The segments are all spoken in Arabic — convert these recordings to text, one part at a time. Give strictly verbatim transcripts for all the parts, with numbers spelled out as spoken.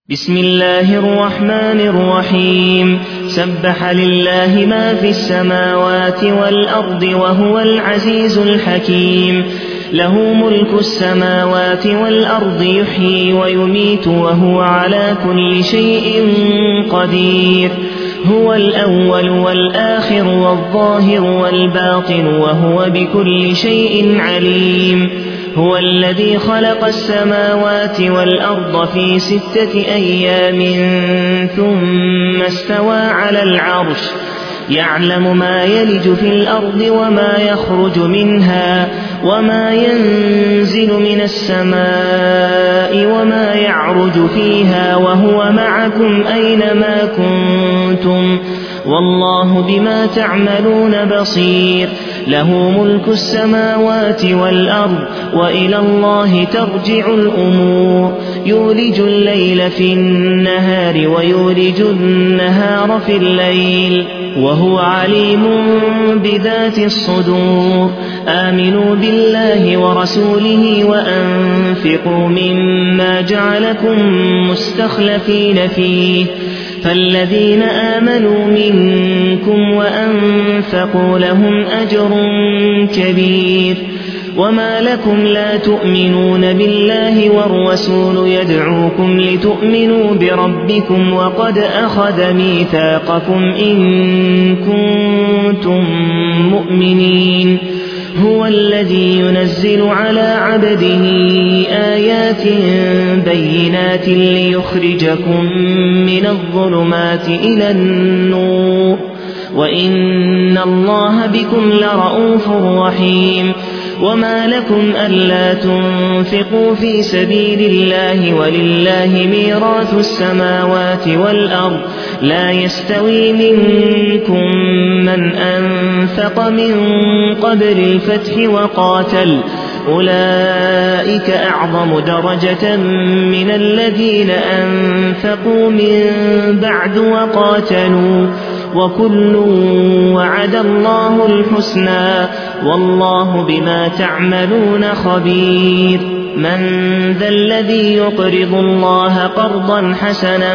بسم الله الرحمن الرحيم سبح لله ما في السماوات والأرض وهو العزيز الحكيم له ملك السماوات والأرض يحيي ويميت وهو على كل شيء قدير هو الأول والآخر والظاهر والباطن وهو بكل شيء عليم هو الذي خلق السماوات والأرض في ستة أيام ثم استوى على العرش يعلم ما يلج في الأرض وما يخرج منها وما ينزل من السماء وما يعرج فيها وهو معكم أينما كنتم والله بما تعملون بصير له ملك السماوات والأرض وإلى الله ترجع الأمور يولج الليل في النهار ويولج النهار في الليل وهو عليم بذات الصدور آمنوا بالله ورسوله وأنفقوا مما جعلكم مستخلفين فيه فالذين آمنوا منكم وأنفقوا لهم أجر كبير وما لكم لا تؤمنون بالله والرسول يدعوكم لتؤمنوا بربكم وقد أخذ ميثاقكم إن كنتم مؤمنين هو الذي ينزل على عبده آيات بينات ليخرجكم من الظلمات إلى النور وإن الله بكم لرءوف رحيم وما لكم ألا تنفقوا في سبيل الله ولله ميراث السماوات والأرض لا يستوي منكم من أنفق من قبل الفتح وقاتل أولئك أعظم درجة من الذين أنفقوا من بعد وقاتلوا وكل وعد الله الحسنى والله بما تعملون خبير من ذا الذي يقرض الله قرضا حسنا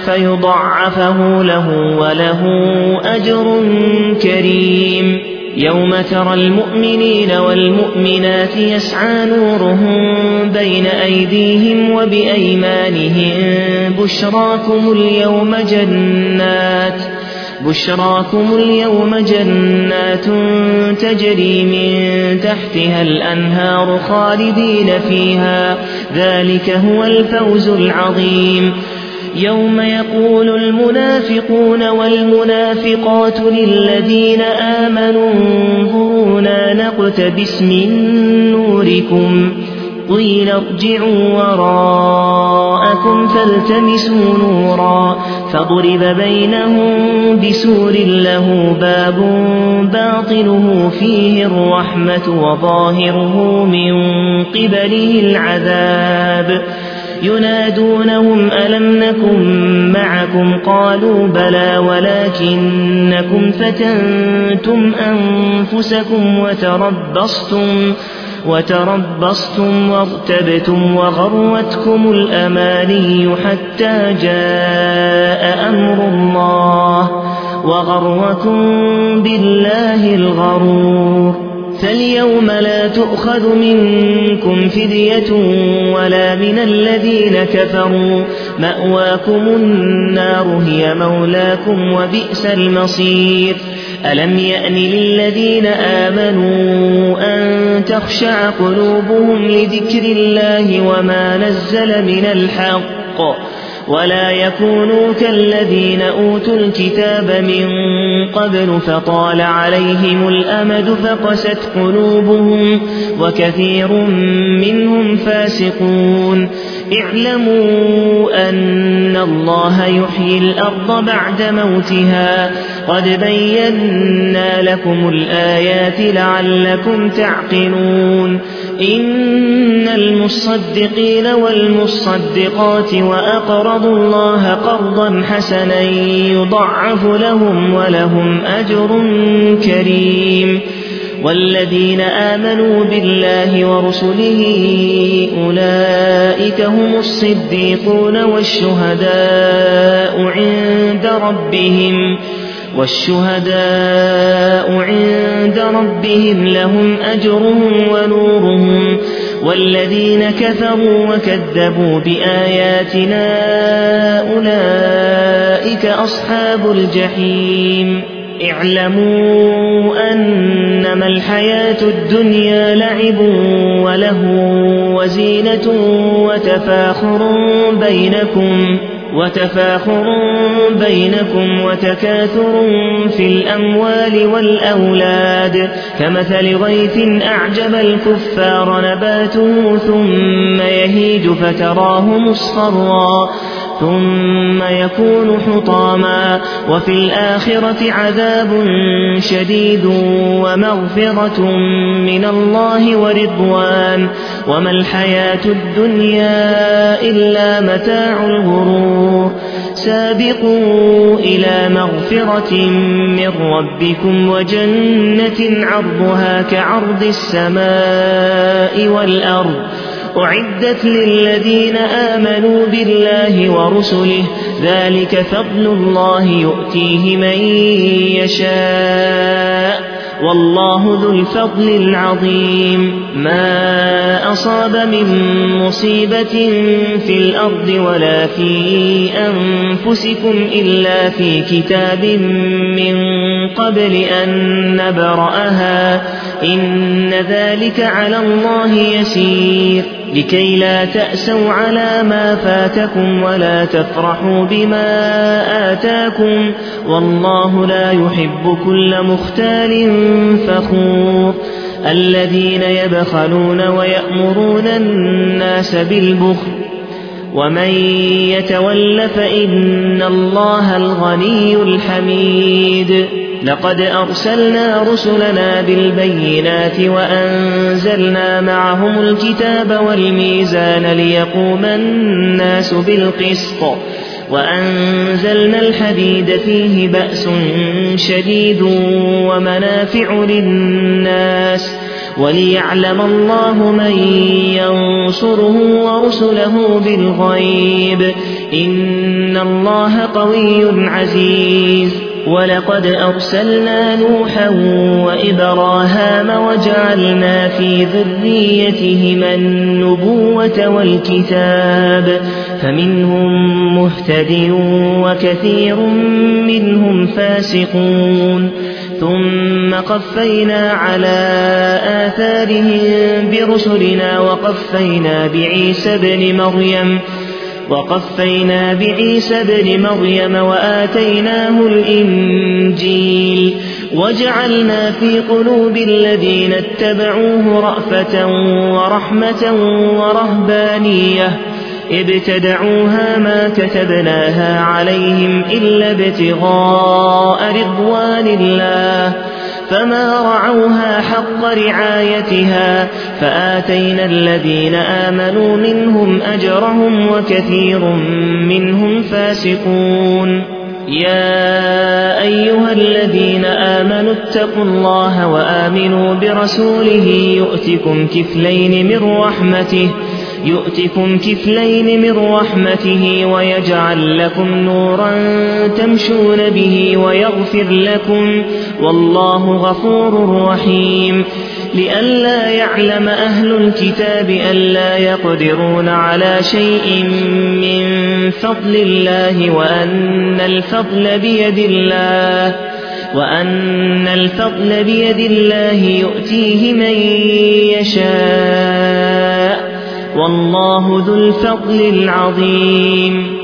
فيضعفه له وله أجر كريم يوم ترى المؤمنين والمؤمنات يسعى نورهم بين أيديهم وبأيمانهم بشراكم اليوم جنات بشراكم اليوم جنات تجري من تحتها الأنهار خالدين فيها ذلك هو الفوز العظيم يوم يقول المنافقون والمنافقات للذين آمنوا انظرونا نقتبس من نوركم قيل ارجعوا وراءكم فالتمسوا نورا فضرب بينهم بسور له باب باطنه فيه الرحمة وظاهره من قبله العذاب ينادونهم ألم نكن معكم قالوا بلى ولكنكم فتنتم أنفسكم وتربصتم وتربصتم وارتبتم وغرتكم الأماني حتى جاء أمر الله وغركم بالله الغرور فاليوم لا تؤخذ منكم فدية ولا من الذين كفروا مأواكم النار هي مولاكم وبئس المصير ألم يأن للذين آمنوا أن تخشع قلوبهم لذكر الله وما نزل من الحق ولا يكونوا كالذين أوتوا الكتاب من قبل فطال عليهم الأمد فقست قلوبهم وكثير منهم فاسقون اعلموا أن الله يحيي الأرض بعد موتها قد بينا لكم الآيات لعلكم تعقلون إن المصدقين والمصدقات وأقرضوا الله قرضا حسنا يضعف لهم ولهم أجر كريم والذين آمنوا بالله ورسله أولئك هم الصديقون والشهداء عند ربهم والشهداء عند ربهم لهم أجرهم ونورهم والذين كفروا وكذبوا بآياتنا أولئك أصحاب الجحيم اعلموا أنما الحياة الدنيا لعب ولهو وزينة وتفاخر بينكم وتفاخر بينكم وتكاثر في الأموال والأولاد كمثل غيث أعجب الكفار نباته ثم يهيج فتراه مصفرا ثم يكون حطاما وفي الآخرة عذاب شديد ومغفرة من الله ورضوان وما الحياة الدنيا إلا متاع الغرور سابقوا إلى مغفرة من ربكم وجنة عرضها كعرض السماء والأرض أعدت للذين آمنوا بالله ورسله ذلك فضل الله يؤتيه من يشاء والله ذو الفضل العظيم ما أصاب من مصيبة في الأرض ولا في أنفسكم إلا في كتاب من قبل أن نبرأها إن ذلك على الله يسير لكي لا تأسوا على ما فاتكم ولا تفرحوا بما آتاكم والله لا يحب كل مختال فخور الذين يبخلون ويأمرون الناس بالبخل ومن يتول فإن الله الغني الحميد لقد أرسلنا رسلنا بالبينات وأنزلنا معهم الكتاب والميزان ليقوم الناس بالقسط وأنزلنا الحديد فيه بأس شديد ومنافع للناس وليعلم الله من ينصره ورسله بالغيب إن الله قوي عزيز ولقد أرسلنا نوحا وإبراهام وجعلنا في ذريتهما النبوة والكتاب فمنهم مهتد وكثير منهم فاسقون ثم قفينا على آثارهم برسلنا وقفينا بعيسى ابن مريم وقفينا بعيسى ابن مريم وآتيناه الإنجيل وجعلنا في قلوب الذين اتبعوه رأفة ورحمة ورهبانية ابتدعوها ما كتبناها عليهم إلا ابتغاء رضوان الله فما رعوها حق رعايتها فآتينا الذين آمنوا منهم أجرهم وكثير منهم فاسقون يا أيها الذين آمنوا اتقوا الله وآمنوا برسوله يؤتكم كفلين من رحمته يؤتكم كفلين من رحمته ويجعل لكم نورا تمشون به ويغفر لكم والله غفور رحيم لئلا يعلم أهل الكتاب ألا يقدرون على شيء من فضل الله وأن الفضل بيد الله وأن الفضل بيد الله يؤتيه من يشاء والله ذو الفضل العظيم